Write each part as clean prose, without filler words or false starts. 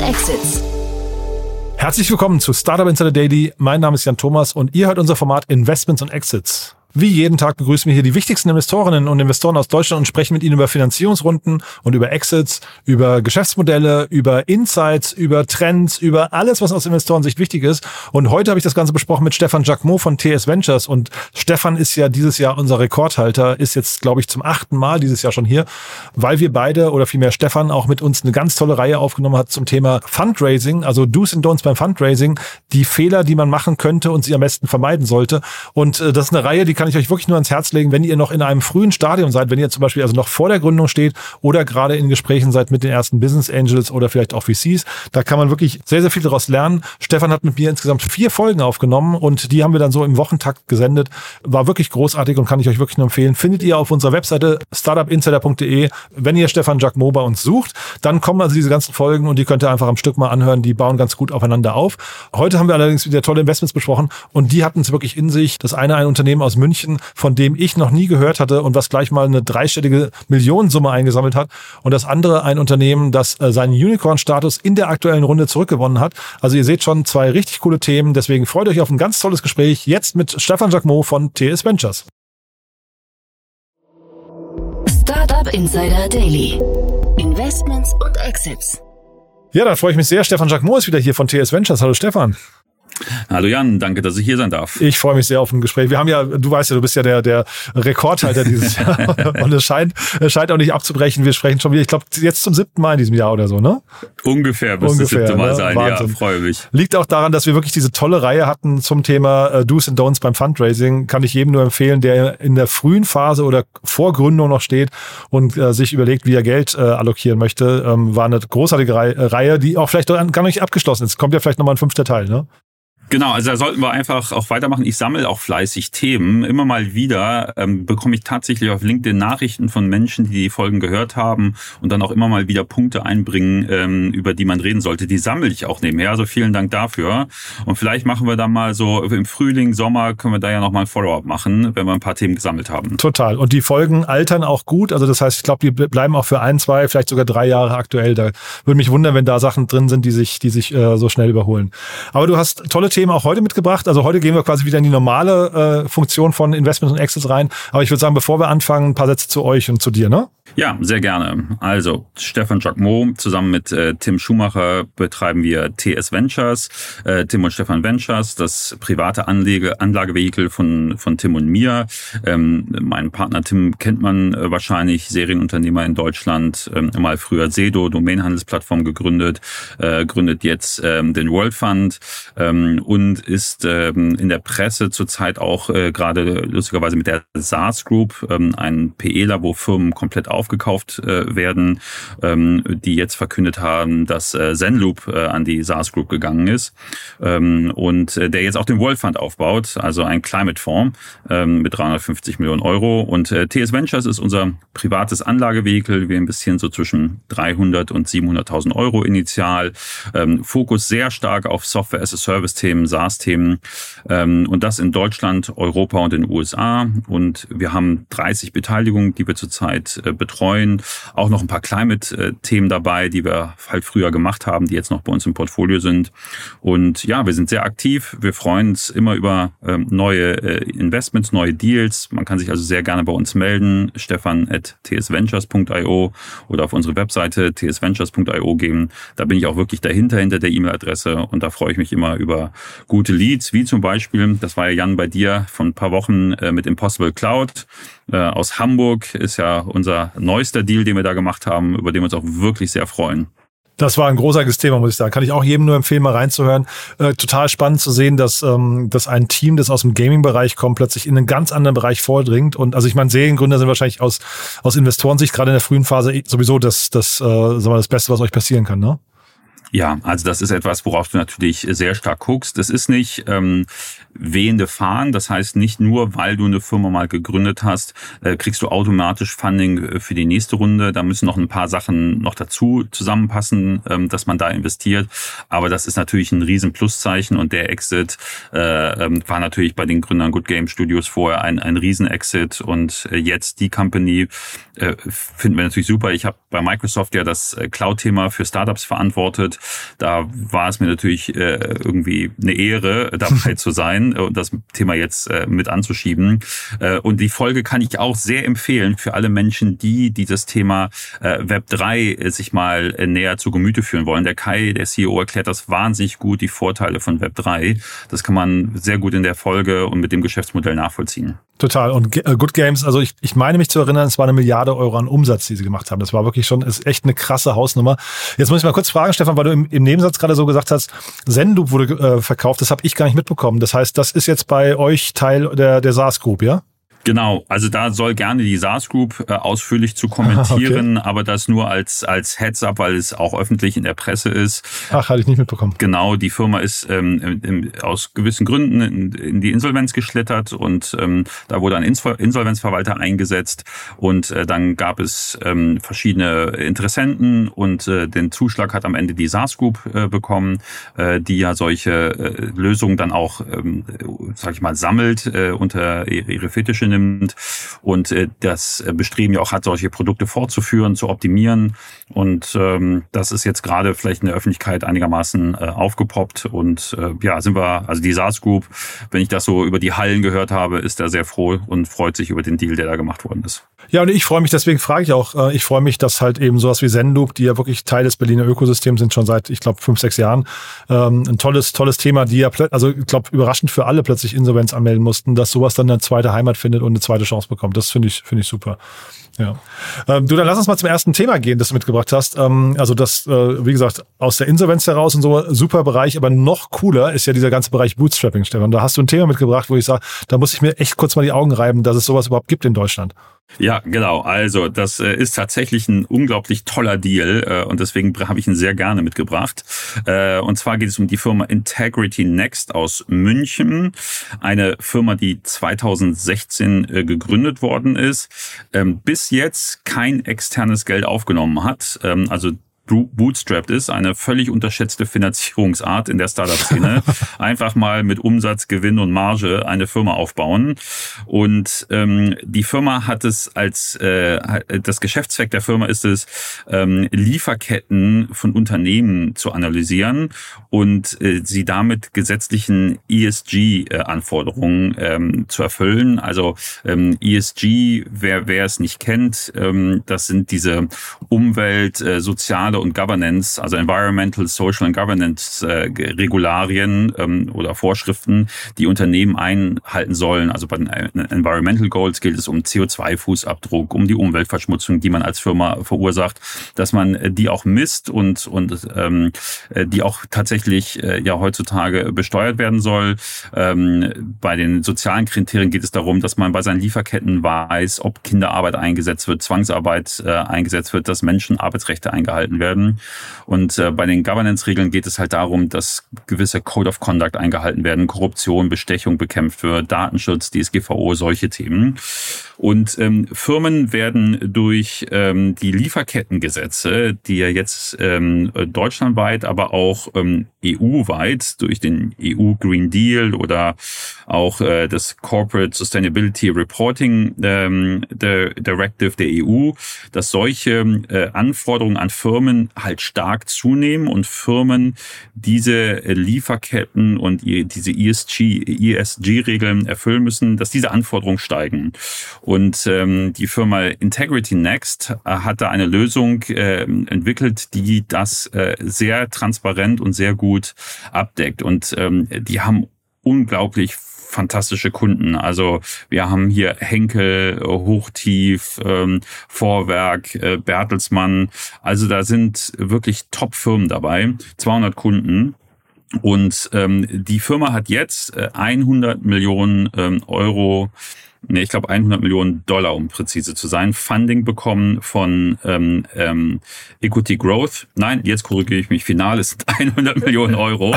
Exits. Herzlich willkommen zu Startup Insider Daily. Mein Name ist Jan Thomas und ihr hört unser Format Investments und Exits. Wie jeden Tag begrüßen wir hier die wichtigsten Investorinnen und Investoren aus Deutschland und sprechen mit ihnen über Finanzierungsrunden und über Exits, über Geschäftsmodelle, über Insights, über Trends, über alles, was aus Investorensicht wichtig ist. Und heute habe ich das Ganze besprochen mit Stefan Jacquemot von TS Ventures. Und Stefan ist ja dieses Jahr unser Rekordhalter, ist jetzt, glaube ich, zum 8. Mal dieses Jahr schon hier, weil wir beide oder vielmehr Stefan auch mit uns eine ganz tolle Reihe aufgenommen hat zum Thema Fundraising, also Do's and Don'ts beim Fundraising, die Fehler, die man machen könnte und sie am besten vermeiden sollte. Und das ist eine Reihe, die kann ich euch wirklich nur ans Herz legen, wenn ihr noch in einem frühen Stadium seid, wenn ihr zum Beispiel also noch vor der Gründung steht oder gerade in Gesprächen seid mit den ersten Business Angels oder vielleicht auch VCs. Da kann man wirklich sehr, sehr viel daraus lernen. Stefan hat mit mir insgesamt 4 Folgen aufgenommen und die haben wir dann so im Wochentakt gesendet. War wirklich großartig und kann ich euch wirklich nur empfehlen. Findet ihr auf unserer Webseite startupinsider.de. Wenn ihr Stefan Jacquemot bei uns sucht, dann kommen also diese ganzen Folgen und die könnt ihr einfach am Stück mal anhören. Die bauen ganz gut aufeinander auf. Heute haben wir allerdings wieder tolle Investments besprochen und die hatten es wirklich in sich. Das eine ein Unternehmen aus München, von dem ich noch nie gehört hatte und was gleich mal eine 3-stellige Millionensumme eingesammelt hat. Und das andere ein Unternehmen, das seinen Unicorn-Status in der aktuellen Runde zurückgewonnen hat. Also ihr seht schon 2 richtig coole Themen. Deswegen freut euch auf ein ganz tolles Gespräch jetzt mit Stefan Jacquemot von TS Ventures. Startup Insider Daily. Investments und Exits. Ja, dann freue ich mich sehr. Stefan Jacquemot ist wieder hier von TS Ventures. Hallo Stefan. Hallo Jan, danke, dass ich hier sein darf. Ich freue mich sehr auf ein Gespräch. Wir haben ja, du weißt ja, du bist ja der Rekordhalter dieses Jahr und es scheint auch nicht abzubrechen. Wir sprechen schon wieder, ich glaube, jetzt zum 7. Mal in diesem Jahr oder so, ne? Ungefähr, bis das 7. Mal sein, Wahnsinn. Ja, freue mich. Liegt auch daran, dass wir wirklich diese tolle Reihe hatten zum Thema Do's and Don'ts beim Fundraising. Kann ich jedem nur empfehlen, der in der frühen Phase oder vor Gründung noch steht und sich überlegt, wie er Geld allokieren möchte. War eine großartige Reihe, die auch vielleicht gar nicht abgeschlossen ist. Kommt ja vielleicht nochmal ein 5. Teil, ne? Genau, also da sollten wir einfach auch weitermachen. Ich sammle auch fleißig Themen. Immer mal wieder bekomme ich tatsächlich auf LinkedIn Nachrichten von Menschen, die Folgen gehört haben und dann auch immer mal wieder Punkte einbringen, über die man reden sollte. Die sammle ich auch nebenher. Also vielen Dank dafür. Und vielleicht machen wir dann mal so im Frühling, Sommer können wir da ja nochmal ein Follow-up machen, wenn wir ein paar Themen gesammelt haben. Total. Und die Folgen altern auch gut. Also das heißt, ich glaube, die bleiben auch für 1, 2, vielleicht sogar 3 Jahre aktuell. Da würde mich wundern, wenn da Sachen drin sind, die sich so schnell überholen. Aber du hast tolle Themen auch heute mitgebracht. Also heute gehen wir quasi wieder in die normale Funktion von Investments und Exits rein. Aber ich würde sagen, bevor wir anfangen, ein paar Sätze zu euch und zu dir, ne? Ja, sehr gerne. Also Stefan Jacquemot, zusammen mit Tim Schumacher betreiben wir TS Ventures. Tim und Stefan Ventures, das private Anlagevehikel von Tim und mir. Meinen Partner Tim kennt man wahrscheinlich, Serienunternehmer in Deutschland, mal früher Sedo, Domainhandelsplattform gegründet, gründet jetzt den World Fund und ist in der Presse zurzeit auch gerade lustigerweise mit der SaaS Group, ein PEler, wo Firmen komplett aufgekauft werden, die jetzt verkündet haben, dass Zenloop an die SaaS Group gegangen ist und der jetzt auch den World Fund aufbaut, also ein Climate Fonds mit 350 Millionen Euro. Und TS Ventures ist unser privates Anlagevehikel. Wir investieren so zwischen 300 und 700.000 Euro initial. Fokus sehr stark auf Software-as-a-Service-Themen, SaaS-Themen und das in Deutschland, Europa und den USA. Und wir haben 30 Beteiligungen, die wir zurzeit betreuen. Auch noch ein paar Climate-Themen dabei, die wir halt früher gemacht haben, die jetzt noch bei uns im Portfolio sind. Und ja, wir sind sehr aktiv. Wir freuen uns immer über neue Investments, neue Deals. Man kann sich also sehr gerne bei uns melden. Stefan@tsventures.io oder auf unsere Webseite tsventures.io gehen. Da bin ich auch wirklich dahinter, hinter der E-Mail-Adresse. Und da freue ich mich immer über gute Leads, wie zum Beispiel, das war ja Jan bei dir von ein paar Wochen mit Impossible Cloud aus Hamburg. Ist ja unser neuester Deal, den wir da gemacht haben, über den wir uns auch wirklich sehr freuen. Das war ein großartiges Thema, muss ich sagen. Kann ich auch jedem nur empfehlen, mal reinzuhören. Total spannend zu sehen, dass ein Team, das aus dem Gaming-Bereich kommt, plötzlich in einen ganz anderen Bereich vordringt. Und also ich meine, Seriengründer sind wahrscheinlich aus Investorensicht gerade in der frühen Phase sowieso das Beste, was euch passieren kann, ne? Ja, also das ist etwas, worauf du natürlich sehr stark guckst. Es ist nicht wehende Fahnen. Das heißt, nicht nur, weil du eine Firma mal gegründet hast, kriegst du automatisch Funding für die nächste Runde. Da müssen noch ein paar Sachen noch dazu zusammenpassen, dass man da investiert. Aber das ist natürlich ein riesen Pluszeichen und der Exit war natürlich bei den Gründern Good Game Studios vorher ein Riesen-Exit und jetzt die Company finden wir natürlich super. Ich habe bei Microsoft ja das Cloud-Thema für Startups verantwortet. Da war es mir natürlich irgendwie eine Ehre, dabei zu sein und das Thema jetzt mit anzuschieben. Und die Folge kann ich auch sehr empfehlen für alle Menschen, die dieses Thema Web3 sich mal näher zu Gemüte führen wollen. Der Kai, der CEO, erklärt das wahnsinnig gut, die Vorteile von Web3. Das kann man sehr gut in der Folge und mit dem Geschäftsmodell nachvollziehen. Total. Und Good Games, also ich meine mich zu erinnern, es war 1 Milliarde Euro an Umsatz, die sie gemacht haben. Das war wirklich schon, ist echt eine krasse Hausnummer. Jetzt muss ich mal kurz fragen, Stefan, weil du im Nebensatz gerade so gesagt hast, Zenloop wurde verkauft, das habe ich gar nicht mitbekommen. Das heißt, das ist jetzt bei euch Teil der SaaS Group, ja? Genau, also da soll gerne die SaaS Group ausführlich zu kommentieren, okay. Aber das nur als Heads-up, weil es auch öffentlich in der Presse ist. Ach, hatte ich nicht mitbekommen. Genau, die Firma ist aus gewissen Gründen in die Insolvenz geschlittert und da wurde ein Insolvenzverwalter eingesetzt und dann gab es verschiedene Interessenten und den Zuschlag hat am Ende die SaaS Group bekommen, die ja solche Lösungen dann auch, sag ich mal, sammelt unter ihre Fittiche nimmt und das Bestreben ja auch hat, solche Produkte fortzuführen, zu optimieren und das ist jetzt gerade vielleicht in der Öffentlichkeit einigermaßen aufgepoppt und sind wir, also die SaaS Group, wenn ich das so über die Hallen gehört habe, ist da sehr froh und freut sich über den Deal, der da gemacht worden ist. Ja, und ich freue mich, deswegen frage ich auch, ich freue mich, dass halt eben sowas wie Zenloop, die ja wirklich Teil des Berliner Ökosystems sind, schon seit, ich glaube, 5-6 Jahren, ein tolles Thema, die ja, also ich glaube, überraschend für alle plötzlich Insolvenz anmelden mussten, dass sowas dann eine zweite Heimat findet und eine zweite Chance bekommt. Das finde ich super. Ja. Du, dann lass uns mal zum ersten Thema gehen, das du mitgebracht hast. Also das, wie gesagt, aus der Insolvenz heraus und so, super Bereich, aber noch cooler ist ja dieser ganze Bereich Bootstrapping, Stefan. Da hast du ein Thema mitgebracht, wo ich sage, da muss ich mir echt kurz mal die Augen reiben, dass es sowas überhaupt gibt in Deutschland. Ja, genau. Also das ist tatsächlich ein unglaublich toller Deal und deswegen habe ich ihn sehr gerne mitgebracht. Und zwar geht es um die Firma Integrity Next aus München. Eine Firma, die 2016 gegründet worden ist, bis jetzt kein externes Geld aufgenommen hat. Also bootstrapped ist, eine völlig unterschätzte Finanzierungsart in der Startup-Szene. Einfach mal mit Umsatz, Gewinn und Marge eine Firma aufbauen. Und die Firma hat es als, das Geschäftszweck der Firma ist es, Lieferketten von Unternehmen zu analysieren und sie damit gesetzlichen ESG-Anforderungen zu erfüllen. Also ESG, wer es nicht kennt, das sind diese Umwelt-, soziale und Governance, also Environmental, Social and Governance Regularien oder Vorschriften, die Unternehmen einhalten sollen. Also bei den Environmental Goals geht es um CO2-Fußabdruck, um die Umweltverschmutzung, die man als Firma verursacht, dass man die auch misst und die auch tatsächlich ja heutzutage besteuert werden soll. Bei den sozialen Kriterien geht es darum, dass man bei seinen Lieferketten weiß, ob Kinderarbeit eingesetzt wird, Zwangsarbeit eingesetzt wird, dass Menschenarbeitsrechte eingehalten werden. Und bei den Governance-Regeln geht es halt darum, dass gewisse Code of Conduct eingehalten werden, Korruption, Bestechung bekämpft wird, Datenschutz, DSGVO, solche Themen. Und Firmen werden durch die Lieferkettengesetze, die ja jetzt deutschlandweit, aber auch EU-weit durch den EU Green Deal oder auch das Corporate Sustainability Reporting Directive der EU, dass solche Anforderungen an Firmen halt stark zunehmen und Firmen diese Lieferketten und diese ESG-Regeln erfüllen müssen, dass diese Anforderungen steigen. Und die Firma Integrity Next hat da eine Lösung entwickelt, die das sehr transparent und sehr gut abdeckt. Und die haben unglaublich fantastische Kunden. Also wir haben hier Henkel, Hochtief, Vorwerk, Bertelsmann. Also da sind wirklich Top-Firmen dabei, 200 Kunden. Und die Firma hat jetzt 100 Millionen Euro ich glaube 100 Millionen Dollar, um präzise zu sein, Funding bekommen von Equity Growth. Nein, jetzt korrigiere ich mich final, es sind 100 Millionen Euro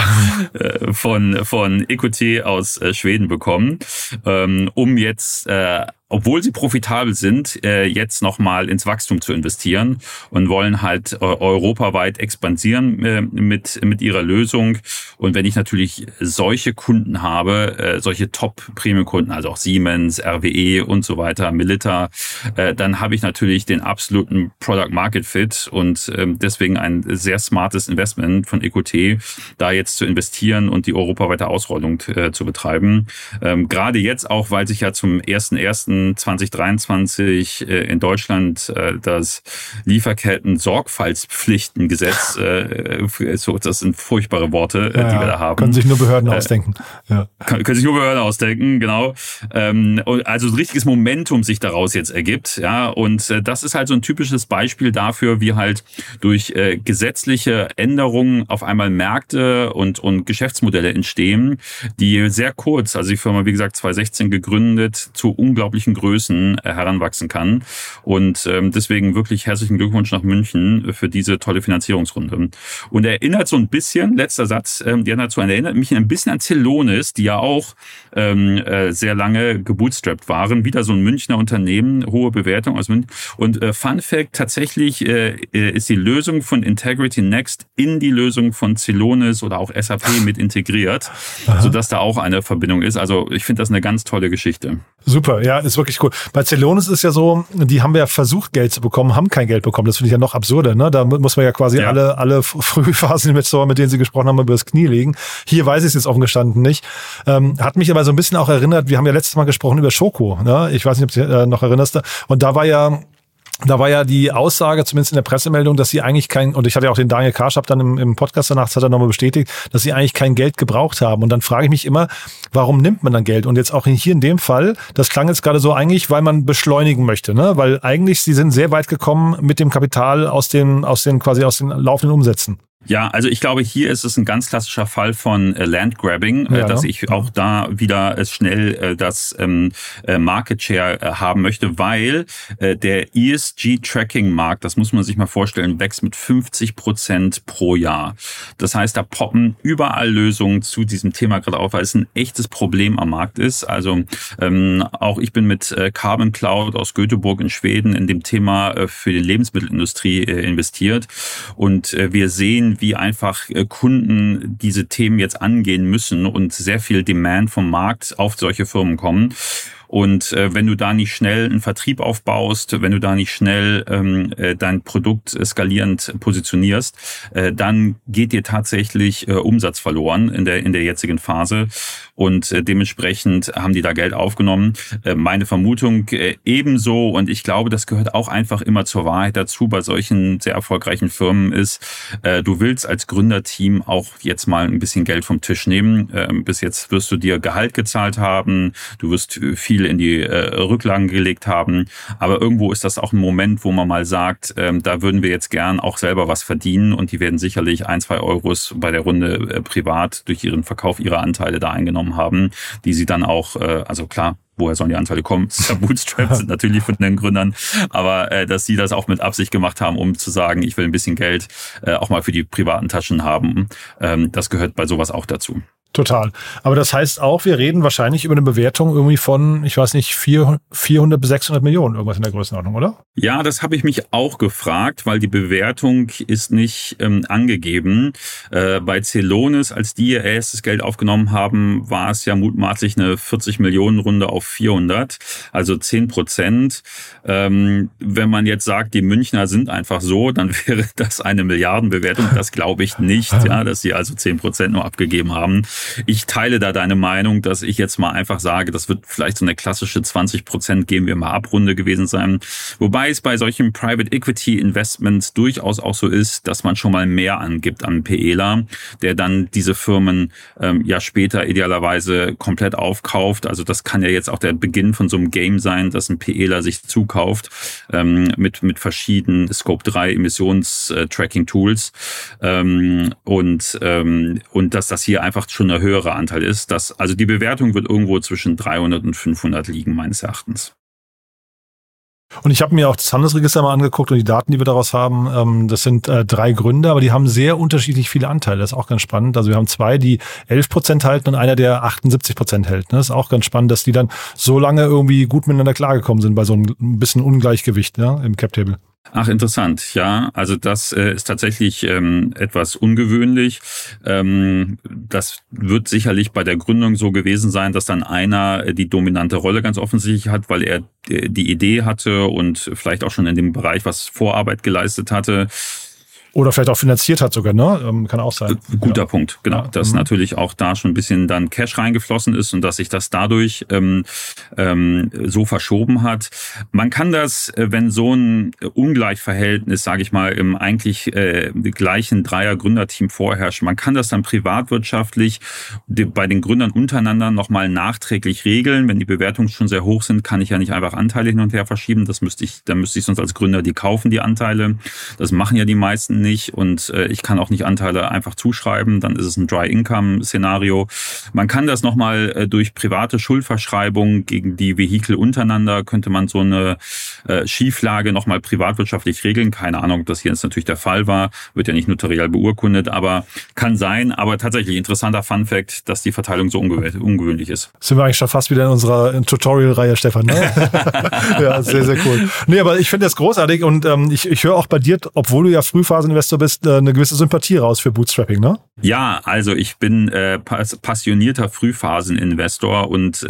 von Equity aus Schweden bekommen, um jetzt obwohl sie profitabel sind, jetzt nochmal ins Wachstum zu investieren und wollen halt europaweit expandieren mit ihrer Lösung. Und wenn ich natürlich solche Kunden habe, solche Top-Premium-Kunden, also auch Siemens, RWE und so weiter, Melita, dann habe ich natürlich den absoluten Product-Market-Fit und deswegen ein sehr smartes Investment von EQT, da jetzt zu investieren und die europaweite Ausrollung zu betreiben. Gerade jetzt auch, weil sich ja zum 1.1.2023 in Deutschland das Lieferketten-Sorgfaltspflichtengesetz, das sind furchtbare Worte, die wir da haben. Können sich nur Behörden ausdenken. Ja. Können sich nur Behörden ausdenken, genau. Also ein richtiges Momentum sich daraus jetzt ergibt. Ja, und das ist halt so ein typisches Beispiel dafür, wie halt durch gesetzliche Änderungen auf einmal Märkte und Geschäftsmodelle entstehen, die sehr kurz, also die Firma, wie gesagt, 2016 gegründet, zu unglaublichen Größen heranwachsen kann. Und deswegen wirklich herzlichen Glückwunsch nach München für diese tolle Finanzierungsrunde. Und erinnert so ein bisschen, letzter Satz, erinnert mich ein bisschen an Celonis, die ja auch sehr lange gebootstrapped waren. Wieder so ein Münchner Unternehmen, hohe Bewertung aus München. Und Fun Fact, tatsächlich ist die Lösung von Integrity Next in die Lösung von Celonis oder auch SAP mit integriert, sodass da auch eine Verbindung ist. Also ich finde das eine ganz tolle Geschichte. Super, ja, ist wirklich cool. Bei Celonis ist ja so, die haben ja versucht, Geld zu bekommen, haben kein Geld bekommen. Das finde ich ja noch absurder, ne? Da muss man ja quasi alle Frühphasen-Investoren, mit denen sie gesprochen haben, übers Knie legen. Hier weiß ich es jetzt offen gestanden nicht. Hat mich aber so ein bisschen auch erinnert, wir haben ja letztes Mal gesprochen über Schoko, ne? Ich weiß nicht, ob du dich noch erinnerst. Und da war ja die Aussage, zumindest in der Pressemeldung, dass sie eigentlich und ich hatte ja auch den Daniel Karschap dann im Podcast danach, das hat er nochmal bestätigt, dass sie eigentlich kein Geld gebraucht haben. Und dann frage ich mich immer, warum nimmt man dann Geld? Und jetzt auch hier in dem Fall, das klang jetzt gerade so eigentlich, weil man beschleunigen möchte, ne? Weil eigentlich, sie sind sehr weit gekommen mit dem Kapital aus den laufenden Umsätzen. Ja, also ich glaube, hier ist es ein ganz klassischer Fall von Landgrabbing, dass ich auch da wieder schnell das Market Share haben möchte, weil der ESG-Tracking-Markt, das muss man sich mal vorstellen, wächst mit 50% pro Jahr. Das heißt, da poppen überall Lösungen zu diesem Thema gerade auf, weil es ein echtes Problem am Markt ist. Also auch ich bin mit Carbon Cloud aus Göteborg in Schweden in dem Thema für die Lebensmittelindustrie investiert und wir sehen, wie einfach Kunden diese Themen jetzt angehen müssen und sehr viel Demand vom Markt auf solche Firmen kommen. Und wenn du da nicht schnell einen Vertrieb aufbaust, wenn du da nicht schnell dein Produkt skalierend positionierst, dann geht dir tatsächlich Umsatz verloren in der jetzigen Phase. Und dementsprechend haben die da Geld aufgenommen. Meine Vermutung ebenso. Und ich glaube, das gehört auch einfach immer zur Wahrheit dazu bei solchen sehr erfolgreichen Firmen ist, du willst als Gründerteam auch jetzt mal ein bisschen Geld vom Tisch nehmen. Bis jetzt wirst du dir Gehalt gezahlt haben. Du wirst viel in die Rücklagen gelegt haben. Aber irgendwo ist das auch ein Moment, wo man mal sagt, da würden wir jetzt gern auch selber was verdienen und die werden sicherlich 1-2 Euros bei der Runde privat durch ihren Verkauf ihrer Anteile da eingenommen haben, die sie dann auch, also klar, woher sollen die Anteile kommen? Bootstraps sind natürlich von den Gründern, aber dass sie das auch mit Absicht gemacht haben, um zu sagen, ich will ein bisschen Geld auch mal für die privaten Taschen haben, das gehört bei sowas auch dazu. Total. Aber das heißt auch, wir reden wahrscheinlich über eine Bewertung irgendwie von, ich weiß nicht, 400 bis 600 Millionen, irgendwas in der Größenordnung, oder? Ja, das habe ich mich auch gefragt, weil die Bewertung ist nicht angegeben. Bei Celonis, als die ihr erstes Geld aufgenommen haben, war es ja mutmaßlich eine 40-Millionen-Runde auf 400, also 10%. Wenn man jetzt sagt, die Münchner sind einfach so, dann wäre das eine Milliardenbewertung. Das glaube ich nicht, ja, dass sie also 10% nur abgegeben haben. Ich teile da deine Meinung, dass ich jetzt mal einfach sage, das wird vielleicht so eine klassische 20% geben wir mal ab Runde gewesen sein. Wobei es bei solchen Private Equity Investments durchaus auch so ist, dass man schon mal mehr angibt an PEler, der dann diese Firmen ja später idealerweise komplett aufkauft. Also das kann ja jetzt auch der Beginn von so einem Game sein, dass ein PEler sich zukauft mit verschiedenen Scope 3 Emissions-Tracking-Tools und dass das hier einfach schon eine höhere Anteil ist. Also die Bewertung wird irgendwo zwischen 300 und 500 liegen, meines Erachtens. Und ich habe mir auch das Handelsregister mal angeguckt und die Daten, die wir daraus haben, das sind 3 Gründer, aber die haben sehr unterschiedlich viele Anteile. Das ist auch ganz spannend. Also wir haben 2, die 11% halten und einer, der 78% hält. Das ist auch ganz spannend, dass die dann so lange irgendwie gut miteinander klargekommen sind bei so einem bisschen Ungleichgewicht, ja, im Cap-Table. Ach, interessant. Ja, also das ist tatsächlich etwas ungewöhnlich. Das wird sicherlich bei der Gründung so gewesen sein, dass dann einer die dominante Rolle ganz offensichtlich hat, weil er die Idee hatte und vielleicht auch schon in dem Bereich was Vorarbeit geleistet hatte. Oder vielleicht auch finanziert hat sogar, ne? Kann auch sein. Guter Punkt, genau. Ja. Dass natürlich auch da schon ein bisschen dann Cash reingeflossen ist und dass sich das dadurch so verschoben hat. Man kann das, wenn so ein Ungleichverhältnis, sage ich mal, im eigentlich gleichen Dreier-Gründerteam vorherrscht, man kann das dann privatwirtschaftlich bei den Gründern untereinander nochmal nachträglich regeln. Wenn die Bewertungen schon sehr hoch sind, kann ich ja nicht einfach Anteile hin und her verschieben. Dann müsste ich sonst als Gründer die kaufen, die Anteile. Das machen ja die meisten nicht und ich kann auch nicht Anteile einfach zuschreiben, dann ist es ein Dry-Income-Szenario. Man kann das nochmal durch private Schuldverschreibung gegen die Vehikel untereinander, könnte man so eine Schieflage nochmal privatwirtschaftlich regeln. Keine Ahnung, ob das hier jetzt natürlich der Fall war, wird ja nicht notariell beurkundet, aber kann sein. Aber tatsächlich interessanter Fun-Fact, dass die Verteilung so ungewöhnlich ist. Sind wir eigentlich schon fast wieder in unserer Tutorial-Reihe, Stefan, ne? Ja, sehr, sehr cool. Nee, aber ich finde das großartig und ich höre auch bei dir, obwohl du ja Frühphaseninvestor bist, eine gewisse Sympathie raus für Bootstrapping, ne? Ja, also ich bin passionierter Frühphaseninvestor und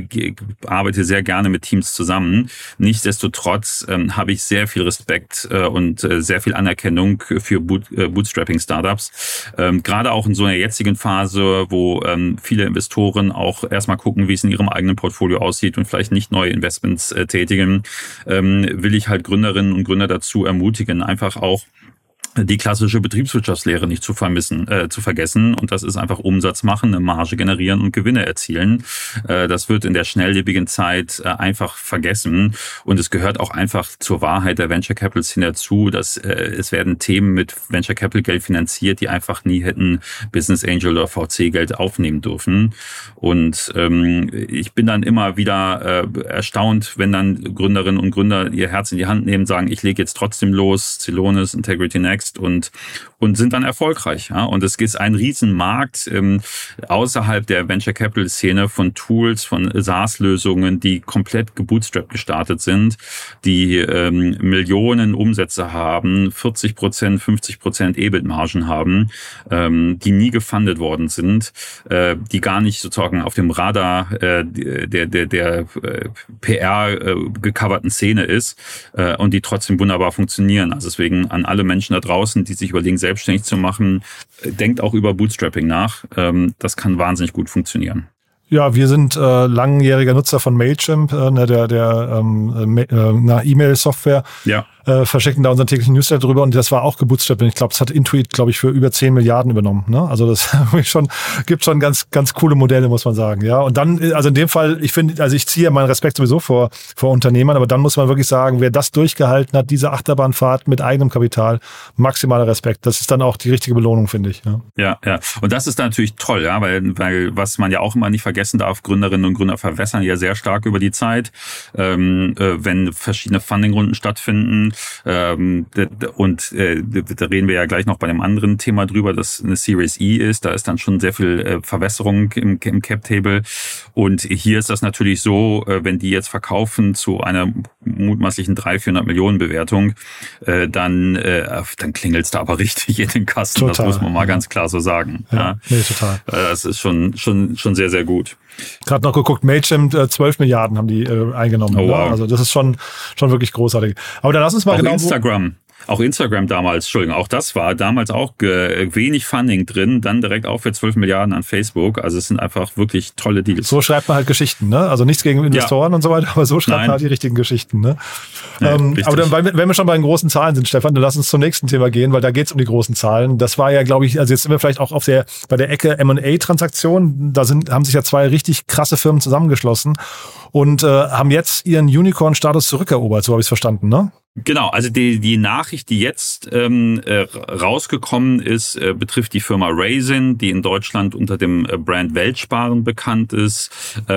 arbeite sehr gerne mit Teams zusammen. Nichtsdestotrotz habe ich sehr viel Respekt und sehr viel Anerkennung für Bootstrapping-Startups. Gerade auch in so einer jetzigen Phase, wo viele Investoren auch erstmal gucken, wie es in ihrem eigenen Portfolio aussieht und vielleicht nicht neue Investments tätigen, will ich halt Gründerinnen und Gründer dazu ermutigen, einfach auch die klassische Betriebswirtschaftslehre nicht zu vergessen. Und das ist einfach Umsatz machen, eine Marge generieren und Gewinne erzielen. Das wird in der schnelllebigen Zeit einfach vergessen. Und es gehört auch einfach zur Wahrheit der Venture Capital Szene dazu, dass es werden Themen mit Venture Capital Geld finanziert, die einfach nie hätten Business Angel oder VC Geld aufnehmen dürfen. Und ich bin dann immer wieder erstaunt, wenn dann Gründerinnen und Gründer ihr Herz in die Hand nehmen, sagen, ich lege jetzt trotzdem los, Celonis, Integrity Next, und sind dann erfolgreich. Ja? Und es ist ein Riesenmarkt außerhalb der Venture Capital Szene von Tools, von SaaS-Lösungen, die komplett gebootstrapped gestartet sind, die Millionen Umsätze haben, 40%, 50% EBIT-Margen haben, die nie gefundet worden sind, die gar nicht sozusagen auf dem Radar der PR gecoverten Szene ist und die trotzdem wunderbar funktionieren. Also deswegen an alle Menschen da draußen, die sich überlegen, selbstständig zu machen, denkt auch über Bootstrapping nach. Das kann wahnsinnig gut funktionieren. Ja, wir sind langjähriger Nutzer von Mailchimp, der E-Mail-Software. Ja. Verschicken da unseren täglichen Newsletter drüber und das war auch gebootstrapped. Ich glaube, das hat Intuit, glaube ich, für über 10 Milliarden übernommen. Ne? Also das gibt schon ganz, ganz coole Modelle, muss man sagen. Ja, und dann, also in dem Fall, ich finde, also ich ziehe meinen Respekt sowieso vor Unternehmern, aber dann muss man wirklich sagen, wer das durchgehalten hat, diese Achterbahnfahrt mit eigenem Kapital, maximaler Respekt. Das ist dann auch die richtige Belohnung, finde ich. Ja. Und das ist natürlich toll, ja, weil was man ja auch immer nicht vergessen darf, Gründerinnen und Gründer verwässern ja sehr stark über die Zeit, wenn verschiedene Fundingrunden stattfinden. Da reden wir ja gleich noch bei einem anderen Thema drüber, dass eine Series E ist. Da ist dann schon sehr viel Verwässerung im Cap-Table. Und hier ist das natürlich so, wenn die jetzt verkaufen zu einer mutmaßlichen 300-400 Millionen Bewertung, dann klingelt's da aber richtig in den Kasten. Total. Das muss man mal ganz klar so sagen. Ja. Nee, total. Das ist schon sehr, sehr gut. Gerade noch geguckt, Mailchimp, 12 Milliarden haben die eingenommen. Oh, wow. Also das ist schon wirklich großartig. Aber dann lass uns mal Auch Instagram damals, Entschuldigung, auch das war damals auch wenig Funding drin, dann direkt auch für 12 Milliarden an Facebook. Also es sind einfach wirklich tolle Deals. So schreibt man halt Geschichten, ne? Also nichts gegen Investoren und so weiter, aber so schreibt man halt die richtigen Geschichten, ne? Aber dann, wenn wir schon bei den großen Zahlen sind, Stefan, dann lass uns zum nächsten Thema gehen, weil da geht es um die großen Zahlen. Das war ja, glaube ich, also jetzt sind wir vielleicht auch bei der Ecke M&A-Transaktion. Da haben sich ja 2 richtig krasse Firmen zusammengeschlossen und haben jetzt ihren Unicorn-Status zurückerobert, so habe ich es verstanden, ne? Genau, also die Nachricht, die jetzt rausgekommen ist, betrifft die Firma Raisin, die in Deutschland unter dem Brand Weltsparen bekannt ist.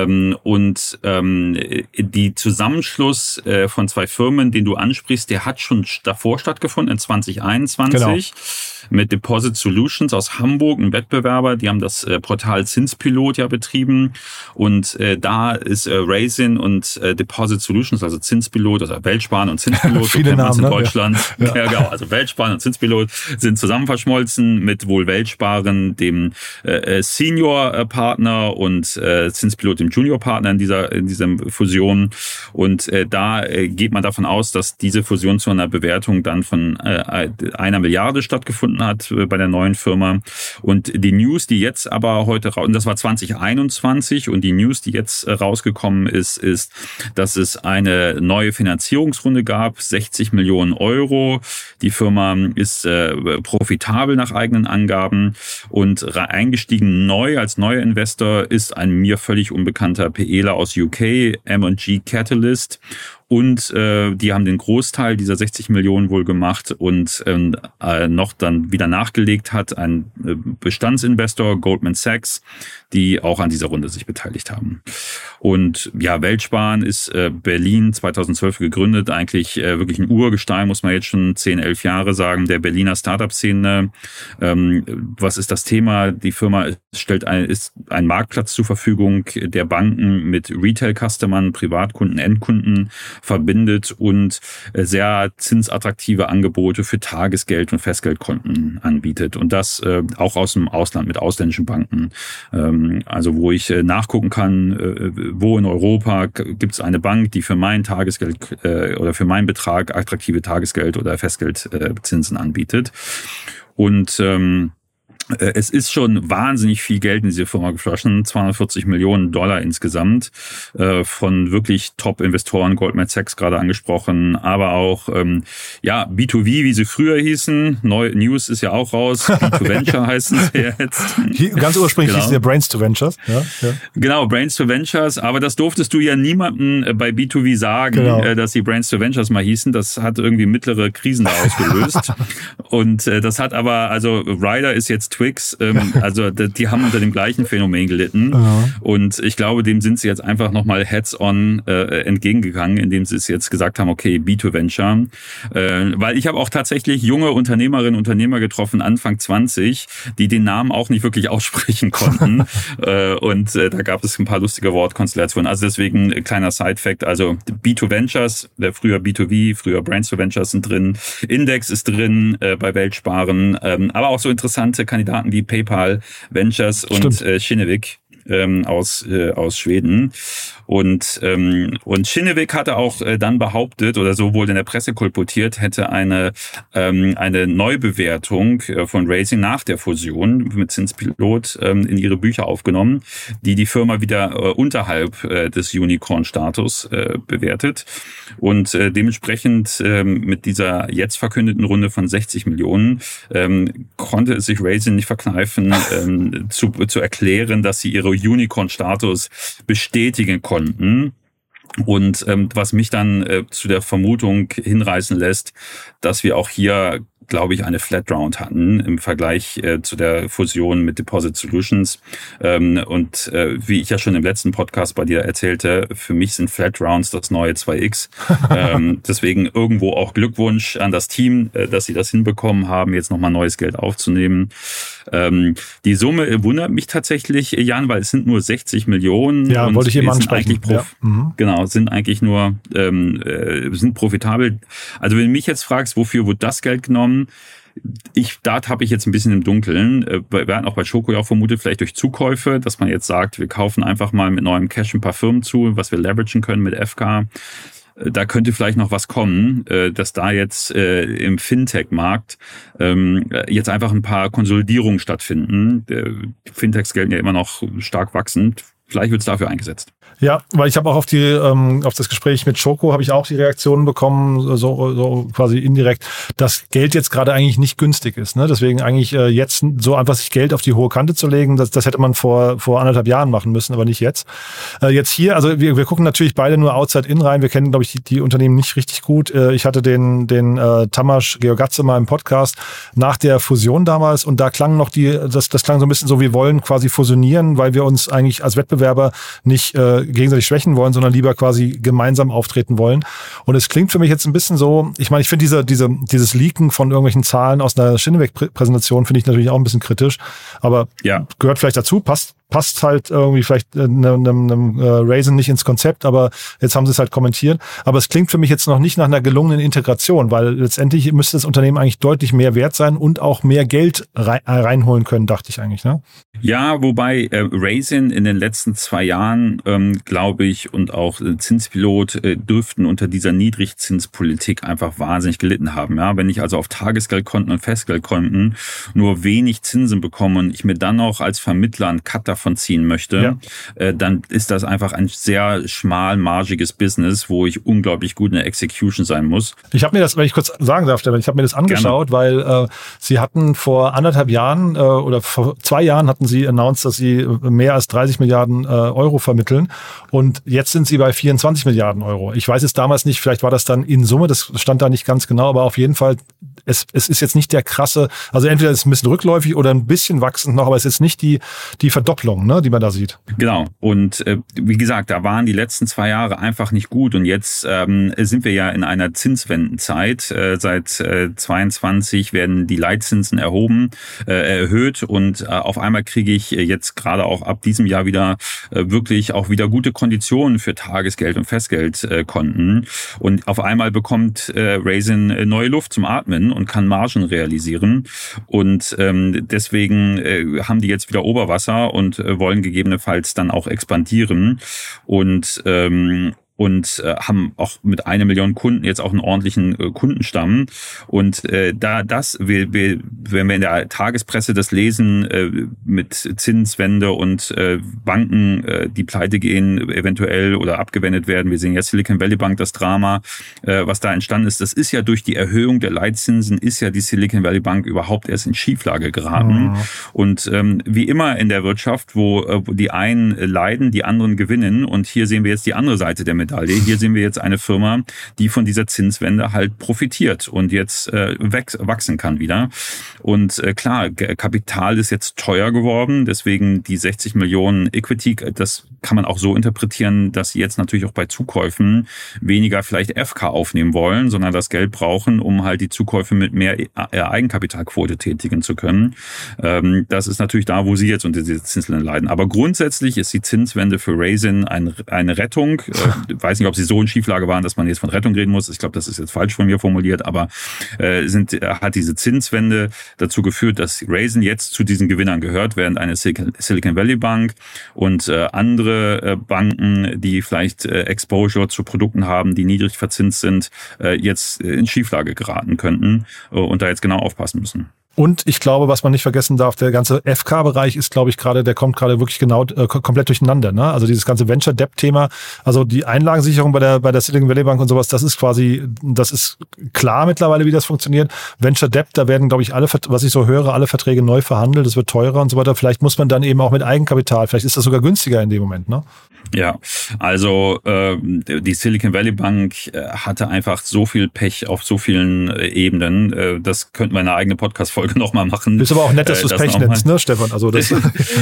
Die Zusammenschluss von zwei Firmen, den du ansprichst, der hat schon davor stattgefunden, in 2021. Genau. Mit Deposit Solutions aus Hamburg, ein Wettbewerber. Die haben das Portal Zinspilot ja betrieben. Und da ist Raisin und Deposit Solutions, also Zinspilot, also Weltsparen und Zinspilot, so kennt man es in Deutschland. Ja. Ja, genau. Also Weltsparen und Zinspilot sind zusammen verschmolzen mit wohl Weltsparen, dem Senior-Partner und Zinspilot, dem Junior-Partner in dieser Fusion. Und da geht man davon aus, dass diese Fusion zu einer Bewertung dann von 1 Milliarde stattgefunden hat bei der neuen Firma. Und die News, die jetzt aber heute raus, und das war 2021, und die News, die jetzt rausgekommen ist, dass es eine neue Finanzierungsrunde gab, 60 Millionen Euro. Die Firma ist profitabel nach eigenen Angaben und eingestiegen neu als neuer Investor ist ein mir völlig unbekannter PEler aus UK, M&G Catalyst. Und die haben den Großteil dieser 60 Millionen wohl gemacht und noch dann wieder nachgelegt hat ein Bestandsinvestor, Goldman Sachs, die auch an dieser Runde sich beteiligt haben. Und ja, Weltsparen ist Berlin 2012 gegründet, eigentlich wirklich ein Urgestein, muss man jetzt schon 10, 11 Jahre sagen, der Berliner Startup-Szene. Was ist das Thema? Die Firma ist ein Marktplatz zur Verfügung, der Banken mit Retail-Customern, Privatkunden, Endkunden verbindet und sehr zinsattraktive Angebote für Tagesgeld- und Festgeldkonten anbietet. Und das auch aus dem Ausland mit ausländischen Banken. Also wo ich nachgucken kann, wo in Europa gibt es eine Bank, die für mein Tagesgeld oder für meinen Betrag attraktive Tagesgeld- oder Festgeldzinsen anbietet. Und es ist schon wahnsinnig viel Geld in diese Firma geflossen, 240 Millionen Dollar insgesamt, von wirklich Top-Investoren, Goldman Sachs gerade angesprochen, aber auch B2V, wie sie früher hießen. News ist ja auch raus, B2Venture heißen sie jetzt. Ganz ursprünglich hießen ja Brains to Ventures. Ja. Genau, Brains to Ventures, aber das durftest du ja niemandem bei B2V sagen, dass sie Brains to Ventures mal hießen. Das hat irgendwie mittlere Krisen da ausgelöst. Und das hat aber, also Ryder ist jetzt Twix, also die haben unter dem gleichen Phänomen gelitten. Ja. Und ich glaube, dem sind sie jetzt einfach nochmal heads-on entgegengegangen, indem sie es jetzt gesagt haben, okay, B2Venture. Weil ich habe auch tatsächlich junge Unternehmerinnen und Unternehmer getroffen, Anfang 20, die den Namen auch nicht wirklich aussprechen konnten. Und da gab es ein paar lustige Wortkonstellationen. Also deswegen kleiner Side-Fact, also B2Ventures, früher B2V, früher Brains to Ventures sind drin, Index ist drin bei Weltsparen, aber auch so interessante Kandidaten wie PayPal Ventures und Kinnevik aus Schweden. Und Kinnevik hatte auch dann behauptet, oder so wurde in der Presse kolportiert, hätte eine Neubewertung von Raisin nach der Fusion mit Zinspilot in ihre Bücher aufgenommen, die Firma wieder unterhalb des Unicorn-Status bewertet. Und dementsprechend mit dieser jetzt verkündeten Runde von 60 Millionen konnte es sich Raisin nicht verkneifen, zu erklären, dass sie ihre Unicorn-Status bestätigen konnten. Und was mich dann zu der Vermutung hinreißen lässt, dass wir auch hier, glaube ich, eine Flat Round hatten im Vergleich zu der Fusion mit Deposit Solutions. Und wie ich ja schon im letzten Podcast bei dir erzählte, für mich sind Flat Rounds das neue 2X. Deswegen irgendwo auch Glückwunsch an das Team, dass sie das hinbekommen haben, jetzt nochmal neues Geld aufzunehmen. Die Summe wundert mich tatsächlich, Jan, weil es sind nur 60 Millionen. Ja, und wollte ich eben ansprechen. Genau, sind eigentlich nur, sind profitabel. Also wenn du mich jetzt fragst, wofür wurde das Geld genommen? Da tappe ich jetzt ein bisschen im Dunkeln. Wir hatten auch bei Schoko ja auch vermutet, vielleicht durch Zukäufe, dass man jetzt sagt, wir kaufen einfach mal mit neuem Cash ein paar Firmen zu, was wir leveragen können mit FK. Da könnte vielleicht noch was kommen, dass da jetzt im Fintech-Markt jetzt einfach ein paar Konsolidierungen stattfinden. Fintechs gelten ja immer noch stark wachsend. vielleicht wird es dafür eingesetzt. Ja, weil ich habe auch auf das Gespräch mit Schoko habe ich auch die Reaktionen bekommen, so quasi indirekt, dass Geld jetzt gerade eigentlich nicht günstig ist. Ne? Deswegen eigentlich jetzt so einfach sich Geld auf die hohe Kante zu legen, das hätte man vor 1,5 Jahren machen müssen, aber nicht jetzt. Jetzt hier, also wir gucken natürlich beide nur outside in rein. Wir kennen, glaube ich, die Unternehmen nicht richtig gut. Ich hatte den Tamas Georgatze mal im Podcast nach der Fusion damals und da klang noch das klang so ein bisschen so, wir wollen quasi fusionieren, weil wir uns eigentlich als Wettbewerber nicht gegenseitig schwächen wollen, sondern lieber quasi gemeinsam auftreten wollen. Und es klingt für mich jetzt ein bisschen so, ich meine, ich finde dieses Leaken von irgendwelchen Zahlen aus einer Schindeweg-Präsentation finde ich natürlich auch ein bisschen kritisch, aber gehört vielleicht dazu, passt halt irgendwie vielleicht einem Raisin nicht ins Konzept, aber jetzt haben sie es halt kommentiert. Aber es klingt für mich jetzt noch nicht nach einer gelungenen Integration, weil letztendlich müsste das Unternehmen eigentlich deutlich mehr wert sein und auch mehr Geld reinholen können, dachte ich eigentlich, ne? Ja, wobei Raisin in den letzten 2 Jahren, glaube ich, und auch Zinspilot dürften unter dieser Niedrigzinspolitik einfach wahnsinnig gelitten haben. Ja, wenn ich also auf Tagesgeldkonten und Festgeldkonten nur wenig Zinsen bekomme und ich mir dann noch als Vermittler einen Cut davon ziehen möchte, dann ist das einfach ein sehr schmalmargiges Business, wo ich unglaublich gut in der Execution sein muss. Ich habe mir das, wenn ich kurz sagen darf, Stefan, ich habe mir das angeschaut, weil sie hatten vor 1,5 Jahren oder vor 2 Jahren hatten sie announced, dass sie mehr als 30 Milliarden Euro vermitteln und jetzt sind sie bei 24 Milliarden Euro. Ich weiß es damals nicht, vielleicht war das dann in Summe, das stand da nicht ganz genau, aber auf jeden Fall, es ist jetzt nicht der krasse, also entweder ist es ein bisschen rückläufig oder ein bisschen wachsend noch, aber es ist jetzt nicht die Verdopplung, ne, die man da sieht. Genau. Und wie gesagt, da waren die letzten 2 Jahre einfach nicht gut. Und jetzt sind wir ja in einer Zinswendenzeit. Seit 22 werden die Leitzinsen erhöht. Und auf einmal kriege ich jetzt gerade auch ab diesem Jahr wieder wirklich auch wieder gute Konditionen für Tagesgeld- und Festgeldkonten. Und auf einmal bekommt Raisin neue Luft zum Atmen und kann Margen realisieren. Und deswegen haben die jetzt wieder Oberwasser und wollen gegebenenfalls dann auch expandieren und haben auch mit 1 Million Kunden jetzt auch einen ordentlichen Kundenstamm. Und wenn wir in der Tagespresse das lesen mit Zinswende und Banken, die pleite gehen eventuell oder abgewendet werden. Wir sehen ja Silicon Valley Bank, das Drama, was da entstanden ist. Das ist ja durch die Erhöhung der Leitzinsen ist ja die Silicon Valley Bank überhaupt erst in Schieflage geraten. Mhm. Und wie immer in der Wirtschaft, wo die einen leiden, die anderen gewinnen. Und hier sehen wir jetzt die andere Seite der Medaille. Hier sehen wir jetzt eine Firma, die von dieser Zinswende halt profitiert und jetzt wachsen kann wieder. Und klar, Kapital ist jetzt teuer geworden, deswegen die 60 Millionen Equity, das kann man auch so interpretieren, dass sie jetzt natürlich auch bei Zukäufen weniger vielleicht FK aufnehmen wollen, sondern das Geld brauchen, um halt die Zukäufe mit mehr Eigenkapitalquote tätigen zu können. Das ist natürlich da, wo sie jetzt unter diese Zinswende leiden. Aber grundsätzlich ist die Zinswende für Raisin eine Rettung. Ich weiß nicht, ob sie so in Schieflage waren, dass man jetzt von Rettung reden muss. Ich glaube, das ist jetzt falsch von mir formuliert, aber hat diese Zinswende dazu geführt, dass Raisin jetzt zu diesen Gewinnern gehört, während eine Silicon Valley Bank und andere Banken, die vielleicht Exposure zu Produkten haben, die niedrig verzinst sind, jetzt in Schieflage geraten könnten und da jetzt genau aufpassen müssen. Und ich glaube, was man nicht vergessen darf, der ganze FK-Bereich ist, glaube ich, der kommt gerade wirklich genau komplett durcheinander. Ne? Also dieses ganze Venture-Debt-Thema, also die Einlagensicherung bei der Silicon Valley Bank und sowas, das ist klar mittlerweile, wie das funktioniert. Venture-Debt, da werden, glaube ich, was ich so höre, alle Verträge neu verhandelt, es wird teurer und so weiter. Vielleicht muss man dann eben auch mit Eigenkapital, vielleicht ist das sogar günstiger in dem Moment, ne? Ja, also die Silicon Valley Bank hatte einfach so viel Pech auf so vielen Ebenen. Das könnten wir in einer eigenen Podcast-Folge nochmal machen. Ist aber auch nett, dass du es Pech nennst, ne, Stefan? Also das,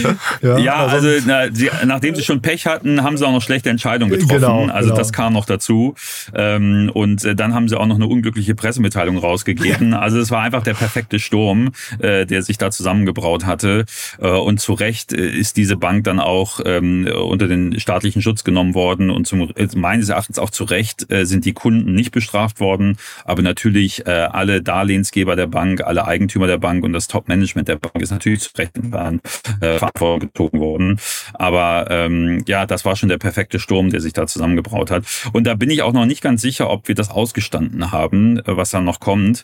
nachdem sie schon Pech hatten, haben sie auch noch schlechte Entscheidungen getroffen. Genau. Das kam noch dazu. Und dann haben sie auch noch eine unglückliche Pressemitteilung rausgegeben. Also es war einfach der perfekte Sturm, der sich da zusammengebraut hatte. Und zu Recht ist diese Bank dann auch unter den staatlichen Schutz genommen worden und meines Erachtens auch zu Recht sind die Kunden nicht bestraft worden, aber natürlich alle Darlehensgeber der Bank, alle Eigentümer der Bank und das Top-Management der Bank ist natürlich zu Recht in Verantwortung gezogen worden. Aber das war schon der perfekte Sturm, der sich da zusammengebraut hat. Und da bin ich auch noch nicht ganz sicher, ob wir das ausgestanden haben, was dann noch kommt.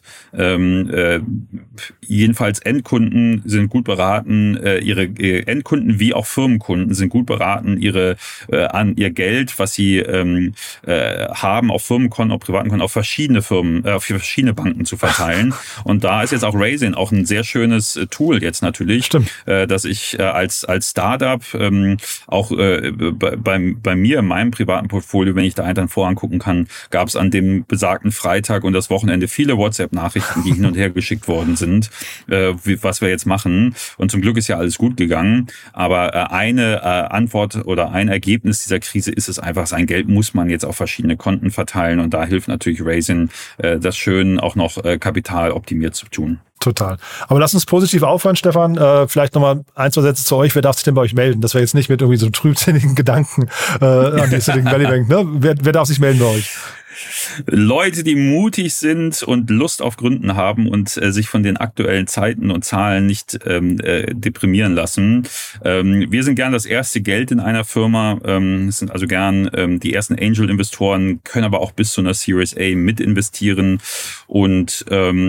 Jedenfalls Endkunden sind gut beraten, ihre Endkunden wie auch Firmenkunden sind gut beraten, ihr Geld, was sie haben, auf Firmenkonten, auf privaten Konten, auf verschiedene Firmen, auf verschiedene Banken zu verteilen. Und da ist jetzt auch Raisin auch ein sehr schönes Tool jetzt natürlich, dass ich als Startup auch bei mir in meinem privaten Portfolio, wenn ich da einen vorangucken kann, gab es an dem besagten Freitag und das Wochenende viele WhatsApp-Nachrichten, die hin und her geschickt worden sind, was wir jetzt machen. Und zum Glück ist ja alles gut gegangen. Aber eine Antwort oder ein Ergebnis dieser Krise ist es einfach, sein Geld muss man jetzt auf verschiedene Konten verteilen. Und da hilft natürlich Raisin, das schön auch noch kapitaloptimiert zu tun. Total. Aber lass uns positiv aufhören, Stefan. Vielleicht nochmal 1, 2 Sätze zu euch. Wer darf sich denn bei euch melden? Das wäre jetzt nicht mit irgendwie so trübsinnigen Gedanken an die Silicon Valley Bank. Ne? Wer darf sich melden bei euch? Leute, die mutig sind und Lust auf Gründen haben und sich von den aktuellen Zeiten und Zahlen nicht deprimieren lassen. Wir sind gern das erste Geld in einer Firma, sind also gern die ersten Angel-Investoren, können aber auch bis zu einer Series A mit investieren. Und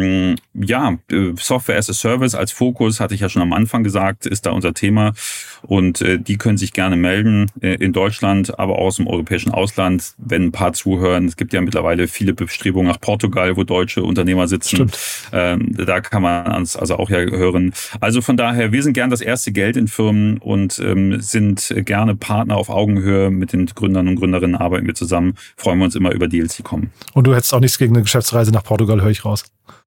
Software as a Service als Fokus, hatte ich ja schon am Anfang gesagt, ist da unser Thema. Und die können sich gerne melden in Deutschland, aber auch aus dem europäischen Ausland, wenn ein paar zuhören. Es gibt ja mittlerweile viele Bestrebungen nach Portugal, wo deutsche Unternehmer sitzen. Da kann man uns also auch ja hören. Also von daher, wir sind gern das erste Geld in Firmen und sind gerne Partner auf Augenhöhe. Mit den Gründern und Gründerinnen arbeiten wir zusammen. Freuen wir uns immer über Deals, die kommen. Und du hättest auch nichts gegen eine Geschäftsreise nach Portugal, höre ich raus.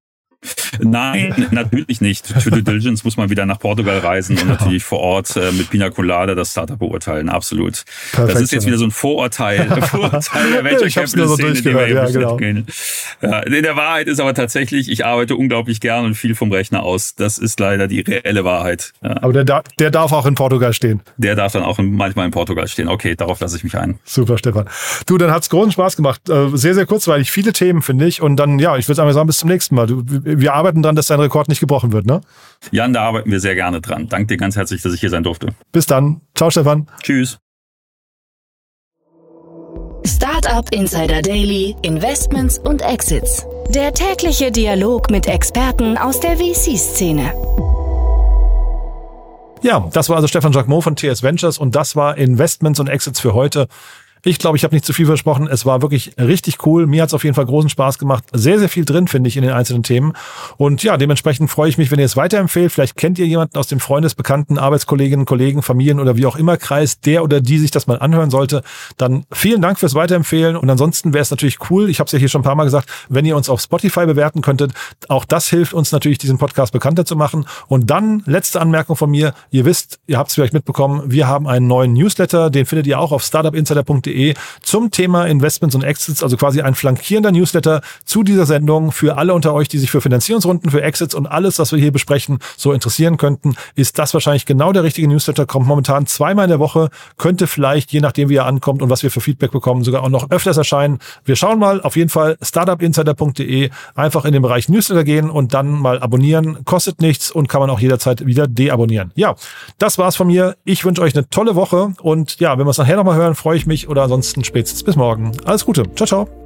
Nein, natürlich nicht. Für Due Diligence muss man wieder nach Portugal reisen und natürlich vor Ort mit Pina Colada das Startup beurteilen. Absolut. Perfekt, das ist jetzt wieder so ein Vorurteil der Venture Capital Szene, den wir eben durchgehen. Ja, in der Wahrheit ist aber tatsächlich, ich arbeite unglaublich gern und viel vom Rechner aus. Das ist leider die reelle Wahrheit. Ja. Aber der darf auch in Portugal stehen. Der darf dann auch manchmal in Portugal stehen. Okay, darauf lasse ich mich ein. Super, Stefan. Du, dann hat's großen Spaß gemacht. Sehr, sehr kurzweilig. Viele Themen, finde ich. Und dann, ich würde einfach sagen, bis zum nächsten Mal. Wir arbeiten dran, dass dein Rekord nicht gebrochen wird, ne? Jan, da arbeiten wir sehr gerne dran. Danke dir ganz herzlich, dass ich hier sein durfte. Bis dann. Ciao, Stefan. Tschüss. Startup Insider Daily, Investments und Exits. Der tägliche Dialog mit Experten aus der VC-Szene. Ja, das war also Stefan Jacquemot von TS Ventures und das war Investments und Exits für heute. Ich glaube, ich habe nicht zu viel versprochen. Es war wirklich richtig cool. Mir hat es auf jeden Fall großen Spaß gemacht. Sehr, sehr viel drin, finde ich, in den einzelnen Themen. Und ja, dementsprechend freue ich mich, wenn ihr es weiterempfehlt. Vielleicht kennt ihr jemanden aus dem Freundesbekannten, Arbeitskolleginnen, Kollegen, Familien oder wie auch immer Kreis, der oder die sich das mal anhören sollte. Dann vielen Dank fürs Weiterempfehlen. Und ansonsten wäre es natürlich cool, ich habe es ja hier schon ein paar Mal gesagt, wenn ihr uns auf Spotify bewerten könntet. Auch das hilft uns natürlich, diesen Podcast bekannter zu machen. Und dann, letzte Anmerkung von mir. Ihr wisst, ihr habt es vielleicht mitbekommen, wir haben einen neuen Newsletter. Den findet ihr auch auf startupinsider.de zum Thema Investments und Exits, also quasi ein flankierender Newsletter zu dieser Sendung für alle unter euch, die sich für Finanzierungsrunden, für Exits und alles, was wir hier besprechen, so interessieren könnten. Ist das wahrscheinlich genau der richtige Newsletter, kommt momentan 2-mal in der Woche, könnte vielleicht, je nachdem wie er ankommt und was wir für Feedback bekommen, sogar auch noch öfters erscheinen. Wir schauen mal, auf jeden Fall startupinsider.de, einfach in den Bereich Newsletter gehen und dann mal abonnieren, kostet nichts und kann man auch jederzeit wieder deabonnieren. Ja, das war's von mir. Ich wünsche euch eine tolle Woche und ja, wenn wir es nachher nochmal hören, freue ich mich oder ansonsten spätestens bis morgen. Alles Gute. Ciao, ciao.